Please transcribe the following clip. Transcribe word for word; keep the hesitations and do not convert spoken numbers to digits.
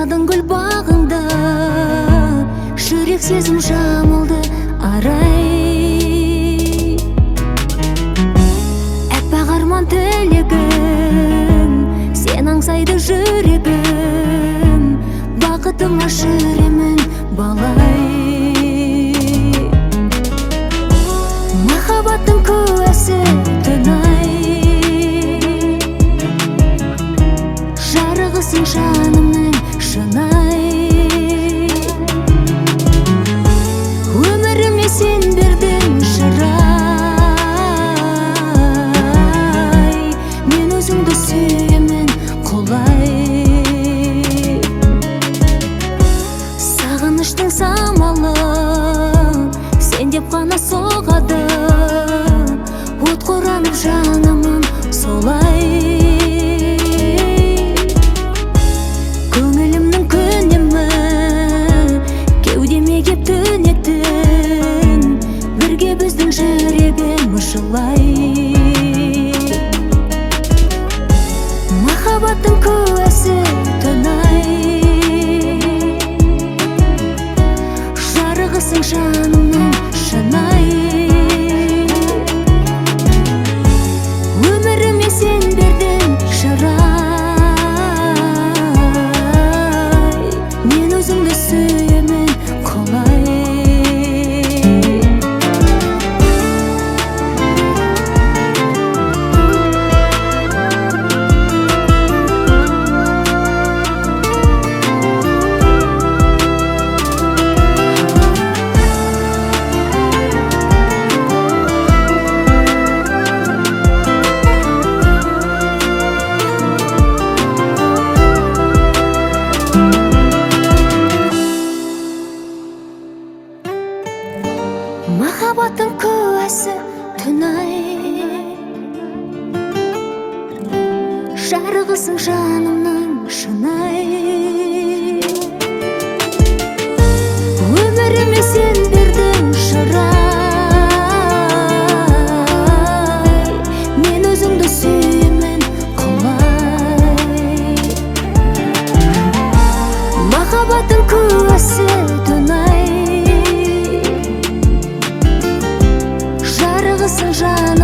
салдың гүл бағыңда, жүрек сезім жамылды арай. Әппақ арман тілегім, сен аңсайды жүрегім, бақытыма жүремін балай. Махаббаттың куәсі түнай, жарығысың жанымның шынай. Өміріме сен бердің жырай, мен өзіңді сүйемін құлай. Сағыныштың самалы сен деп қана соғады, от қоранып жанымын солай. Көңілімнің күнемі кеудеме кеп түнетін, бірге біздің жүрегіміз жылай. Махаббаттың куәсі түнай, жарығысың жанымның шынай. Өміріме сен бердің жырай, мен өзіңді сүйемін құлай. Махаббаттың куәсі түнай, жарығысың жанымның шынай. Өміріме сен бердің жырай, мен өзіңді сүйемін құлай. Махаббаттың куәсі түнай, жарығысың жаным